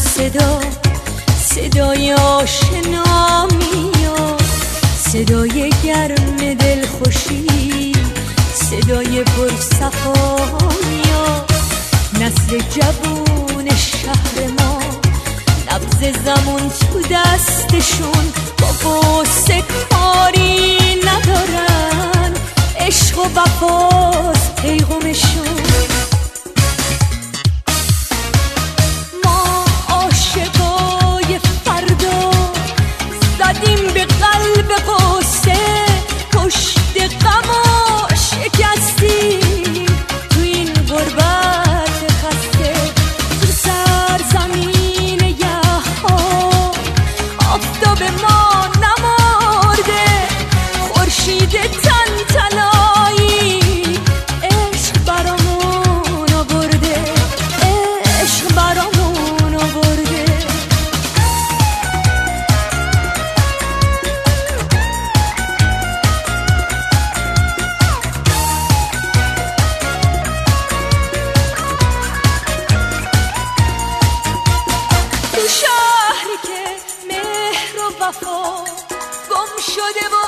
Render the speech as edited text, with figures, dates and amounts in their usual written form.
صدا، صدای آشنا میاد، صدای گرم دلخوشی، صدای پرصفا میاد. نسل جوون شهر ما نبض زمان تو دستشون، با غصه کاری ندارن، عشق و وفاست پیغامشون. ما عاشقای فردا زدیم به قلب غصه، پشت غم و شکستیم تو این غربت خسته. تو سرزمین یخ‌ها آفتاب ما نمرده، خورشید تن‌تنایی عشق برامون آورده، عشق برامون آورده. تو شهری که مهر و وفا گم شده